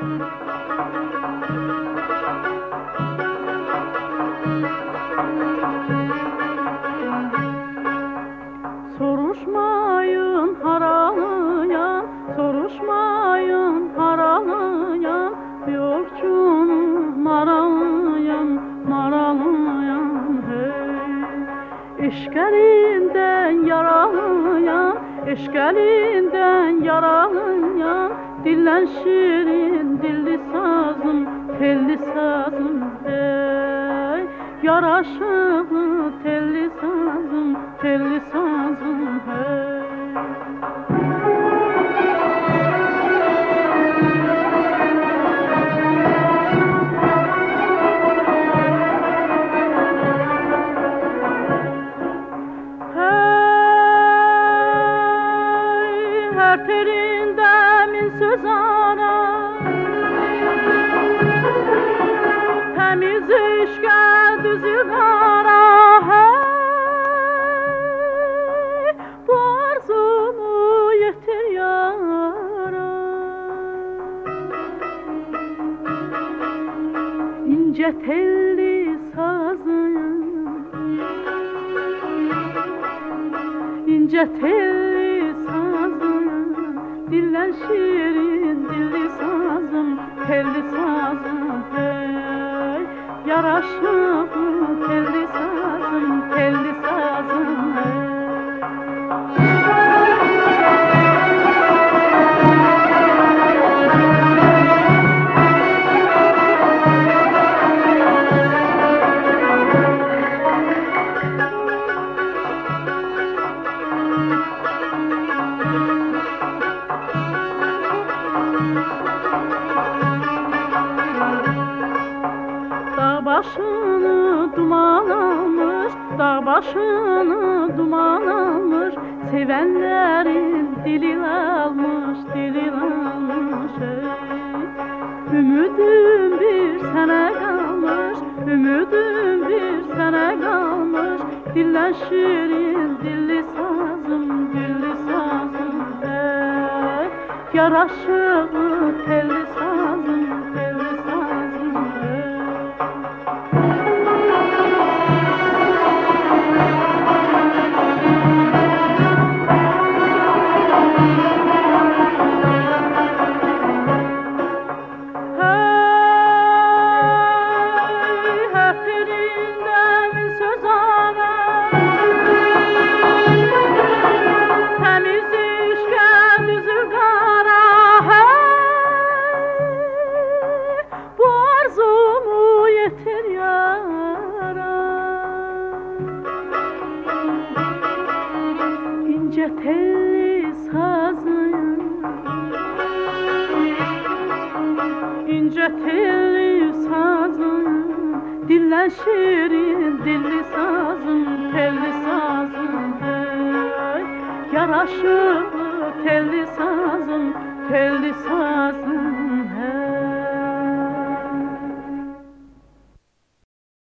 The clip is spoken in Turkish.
Soruşmayın haralıyan, soruşmayın haralıyan, yokçunun maralıyan, maralıyan hey. Eşkalinden yaralıyan, eşkalinden yaralıyan, dillen şirin dilli sazım, telli sazım hey. Yaraşıklı telli sazım, telli sazım hey. Her terinde min söz ara, temiz işke düzü kara hey. Bu arzumu yetir yara, ince telli sazım, ince telli sazım, dillen şirin dilli sazım, telli sazım hey. Yaraşıklı telli sazım, telli sazım hey. Dağ başını duman almış, dağ başını duman almış, sevenlerin dilini almış, dilini almış ey. Ümidim bir sene kalmış, ümidim bir sene kalmış, dillen şirin dilli sazım, dilli sazım ey. Yaraşıklı telli sazım, telli sazım ey. İnce telli sazım, ince telli sazım, dillen şirin dilli sazım, telli sazım hey. Yaraşıklı telli sazım, telli sazım